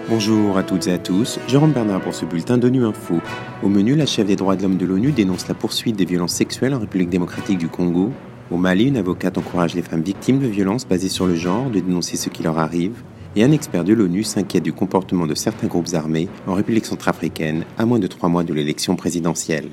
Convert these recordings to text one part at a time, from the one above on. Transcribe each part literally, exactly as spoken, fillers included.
Bonjour à toutes et à tous, Jérôme Bernard pour ce bulletin d'ONU Info. Au menu, la chef des droits de l'homme de l'ONU dénonce la poursuite des violences sexuelles en République démocratique du Congo. Au Mali, une avocate encourage les femmes victimes de violences basées sur le genre de dénoncer ce qui leur arrive. Et un expert de l'ONU s'inquiète du comportement de certains groupes armés en République centrafricaine à moins de trois mois de l'élection présidentielle.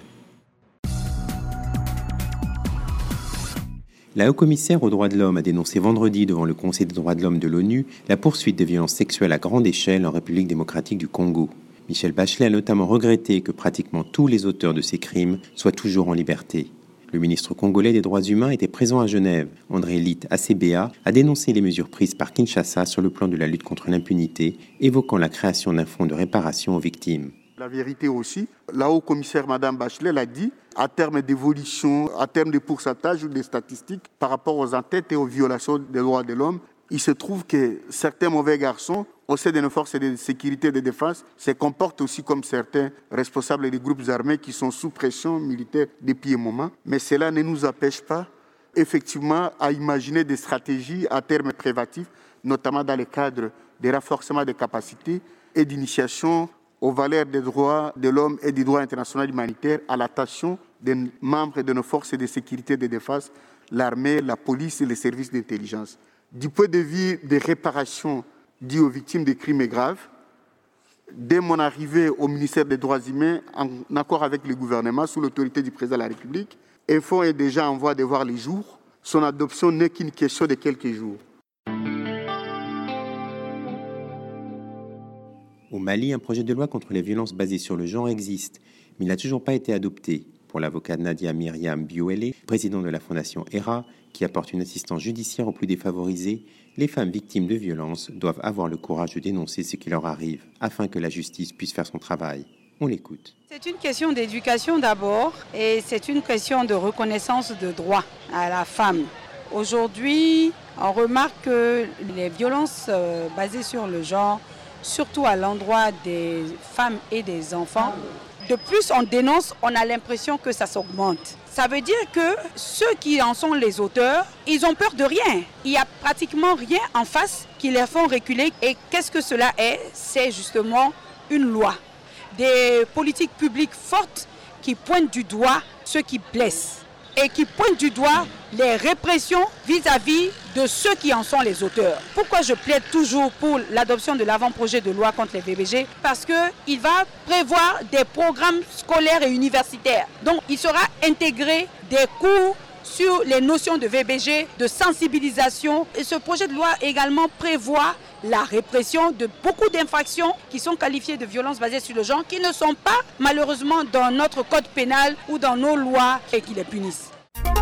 La haut-commissaire aux droits de l'homme a dénoncé vendredi devant le Conseil des droits de l'homme de l'ONU la poursuite des violences sexuelles à grande échelle en République démocratique du Congo. Michelle Bachelet a notamment regretté que pratiquement tous les auteurs de ces crimes soient toujours en liberté. Le ministre congolais des droits humains était présent à Genève. André Lite Acebea a dénoncé les mesures prises par Kinshasa sur le plan de la lutte contre l'impunité, évoquant la création d'un fonds de réparation aux victimes. La vérité aussi, la haut-commissaire Madame Bachelet l'a dit, à terme d'évolution, à terme de pourcentage ou des statistiques par rapport aux entêtes et aux violations des droits de l'homme, il se trouve que certains mauvais garçons, au sein de nos forces de sécurité et de défense, se comportent aussi comme certains responsables des groupes armés qui sont sous pression militaire depuis un moment. Mais cela ne nous empêche pas, effectivement, à imaginer des stratégies à terme préventif, notamment dans le cadre des renforcements des capacités et d'initiation aux valeurs des droits de l'homme et du droit international humanitaire à l'attention des membres de nos forces de sécurité et de défense, l'armée, la police et les services d'intelligence. Du point de vue des réparations dues aux victimes de crimes graves, dès mon arrivée au ministère des Droits humains, en accord avec le gouvernement, sous l'autorité du président de la République, un fonds est déjà en voie de voir les jours. Son adoption n'est qu'une question de quelques jours. Au Mali, un projet de loi contre les violences basées sur le genre existe, mais il n'a toujours pas été adopté. Pour l'avocate Nadia Myriam Biouélé, présidente de la fondation E R A, qui apporte une assistance judiciaire aux plus défavorisés, les femmes victimes de violences doivent avoir le courage de dénoncer ce qui leur arrive, afin que la justice puisse faire son travail. On l'écoute. C'est une question d'éducation d'abord, et c'est une question de reconnaissance de droit à la femme. Aujourd'hui, on remarque que les violences basées sur le genre, surtout à l'endroit des femmes et des enfants, de plus on dénonce, on a l'impression que ça s'augmente. Ça veut dire que ceux qui en sont les auteurs, ils ont peur de rien. Il n'y a pratiquement rien en face qui les font reculer. Et qu'est-ce que cela est? C'est justement une loi. Des politiques publiques fortes qui pointent du doigt ceux qui blessent et qui pointent du doigt les répressions vis-à-vis de ceux qui en sont les auteurs. Pourquoi je plaide toujours pour l'adoption de l'avant-projet de loi contre les V B G? Parce qu'il va prévoir des programmes scolaires et universitaires. Donc il sera intégré des cours sur les notions de V B G, de sensibilisation. Et ce projet de loi également prévoit la répression de beaucoup d'infractions qui sont qualifiées de violences basées sur le genre, qui ne sont pas malheureusement dans notre code pénal ou dans nos lois et qui les punissent.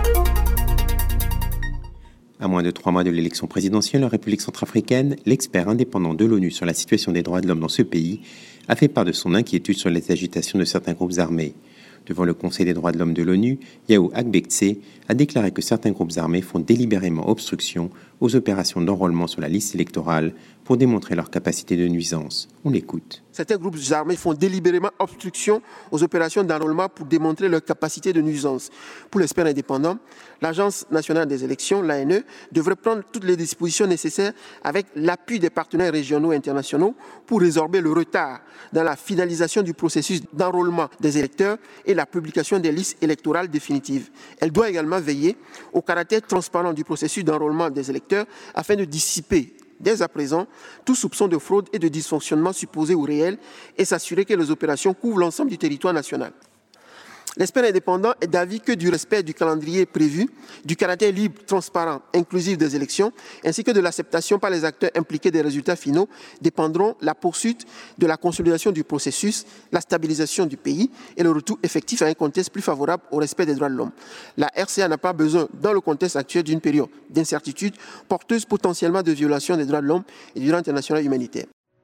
À moins de trois mois de l'élection présidentielle en République centrafricaine, l'expert indépendant de l'ONU sur la situation des droits de l'homme dans ce pays a fait part de son inquiétude sur les agitations de certains groupes armés. Devant le Conseil des droits de l'homme de l'ONU, Yao Agbetse a déclaré que certains groupes armés font délibérément obstruction aux opérations d'enrôlement sur la liste électorale pour démontrer leur capacité de nuisance. On l'écoute. Certains groupes armés font délibérément obstruction aux opérations d'enrôlement pour démontrer leur capacité de nuisance. Pour l'expert indépendant, l'Agence nationale des élections, l'A N E, devrait prendre toutes les dispositions nécessaires avec l'appui des partenaires régionaux et internationaux pour résorber le retard dans la finalisation du processus d'enrôlement des électeurs et la publication des listes électorales définitives. Elle doit également veiller au caractère transparent du processus d'enrôlement des électeurs afin de dissiper dès à présent tout soupçon de fraude et de dysfonctionnement supposé ou réel et s'assurer que les opérations couvrent l'ensemble du territoire national. L'expert indépendant est d'avis que du respect du calendrier prévu, du caractère libre, transparent, inclusif des élections, ainsi que de l'acceptation par les acteurs impliqués des résultats finaux, dépendront la poursuite de la consolidation du processus, la stabilisation du pays et le retour effectif à un contexte plus favorable au respect des droits de l'homme. La R C A n'a pas besoin, dans le contexte actuel, d'une période d'incertitude porteuse potentiellement de violation des droits de l'homme et du droit international humanitaire.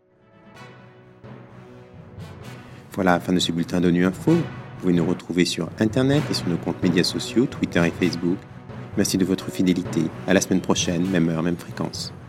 Voilà la fin de ce bulletin d'ONU Info. Vous pouvez nous retrouver sur Internet et sur nos comptes médias sociaux, Twitter et Facebook. Merci de votre fidélité. À la semaine prochaine, même heure, même fréquence.